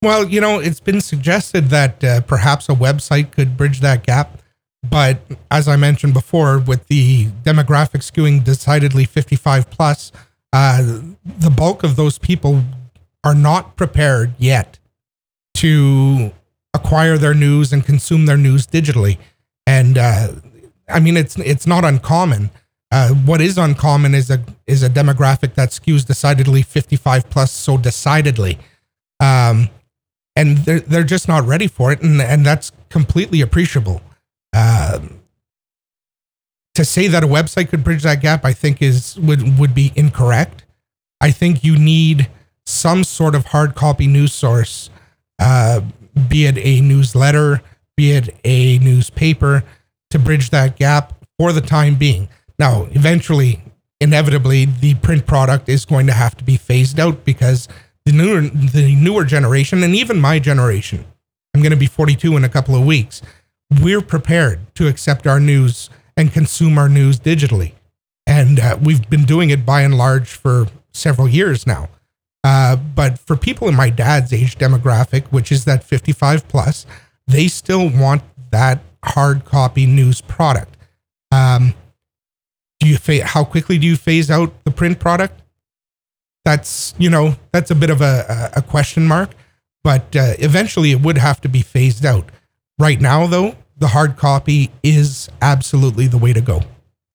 Well, it's been suggested that perhaps a website could bridge that gap. But as I mentioned before, with the demographic skewing decidedly 55 plus, the bulk of those people are not prepared yet to acquire their news and consume their news digitally. And I mean, it's not uncommon. What is uncommon is a demographic that skews decidedly 55 plus, so decidedly. And they're just not ready for it, and that's completely appreciable. To say that a website could bridge that gap, I think would be incorrect. I think you need some sort of hard copy news source, be it a newsletter, be it a newspaper, to bridge that gap for the time being. Now, eventually, inevitably, the print product is going to have to be phased out because the newer generation, and even my generation, I'm going to be 42 in a couple of weeks, we're prepared to accept our news and consume our news digitally. And we've been doing it by and large for several years now. But for people in my dad's age demographic, which is that 55 plus, they still want that hard copy news product. How quickly do you phase out the print product? That's a bit of a question mark, but eventually it would have to be phased out. Right now, though, the hard copy is absolutely the way to go.